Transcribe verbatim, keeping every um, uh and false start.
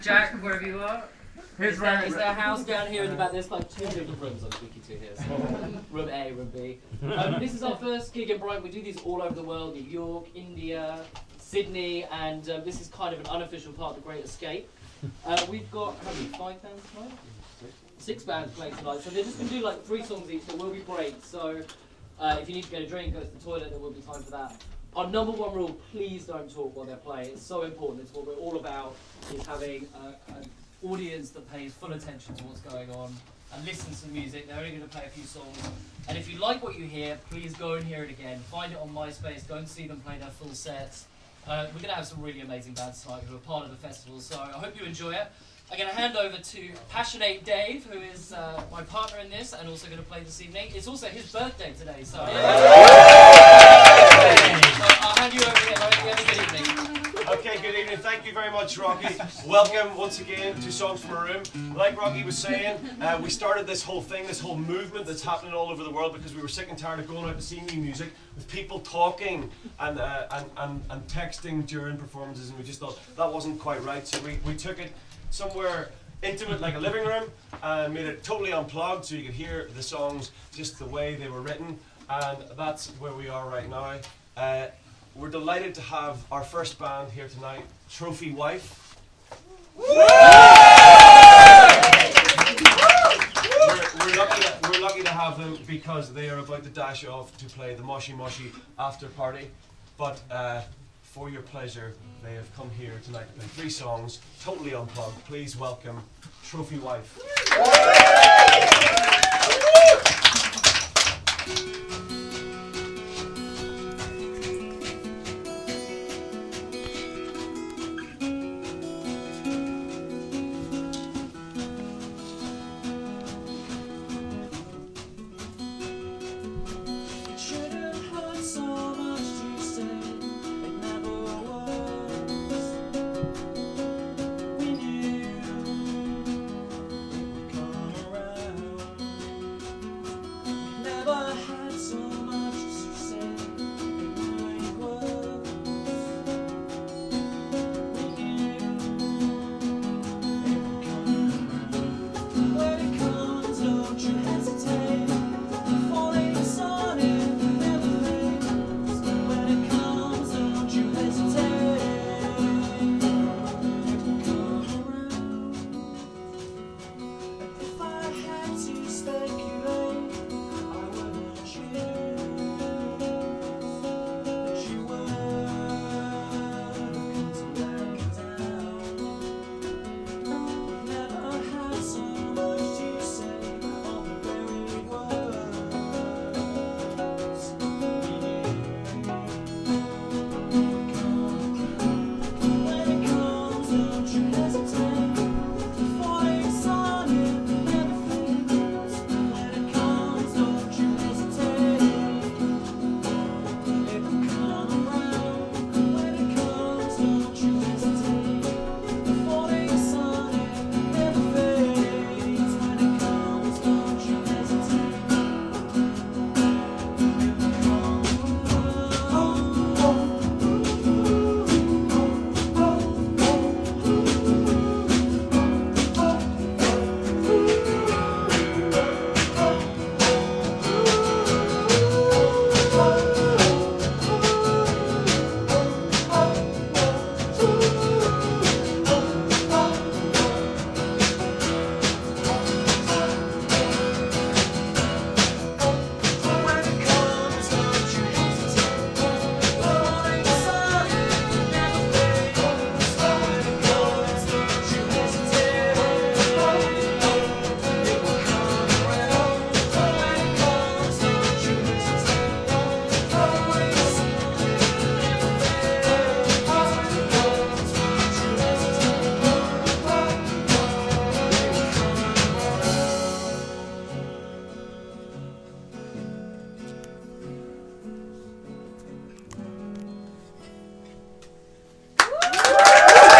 Jack, wherever you are. Is there, is there a house down here in the back? There's like two different rooms I'm speaking to here. So room A, room B. Um, this is our first gig in Brighton. We do these all over the world: New York, India, Sydney, and uh, this is kind of an unofficial part of the Great Escape. Uh, we've got how many? Five bands tonight? Six bands playing tonight. So they're just going to do like three songs each. There will be breaks. So uh, if you need to get a drink, go to the toilet, there will be time for that. Our number one rule: please don't talk while they're playing. It's so important. It's what we're all about. Is having a, an audience that pays full attention to what's going on and listens to the music. They're only going to play a few songs. And if you like what you hear, please go and hear it again. Find it on MySpace. Go and see them play their full sets. Uh, we're going to have some really amazing bands tonight who are part of the festival. So I hope you enjoy it. I'm going to hand over to Passionate Dave, who is uh, my partner in this and also going to play this evening. It's also his birthday today, so, so I'll hand you over here. Have a good evening. Okay, good evening. Thank you very much, Rocky. Welcome once again to Songs from a Room. Like Rocky was saying, uh, we started this whole thing, this whole movement that's happening all over the world because we were sick and tired of going out to see new music with people talking and, uh, and, and, and texting during performances, and we just thought that wasn't quite right. So we, we took it somewhere intimate like a living room and made it totally unplugged so you could hear the songs just the way they were written, and that's where we are right now. Uh, we're delighted to have our first band here tonight, Trophy Wife. We're, we're, lucky to, we're lucky to have them because they are about to dash off to play the Moshi Moshi after party, but uh, for your pleasure, they have come here tonight to play three songs, totally unplugged. Please welcome Trophy Wife.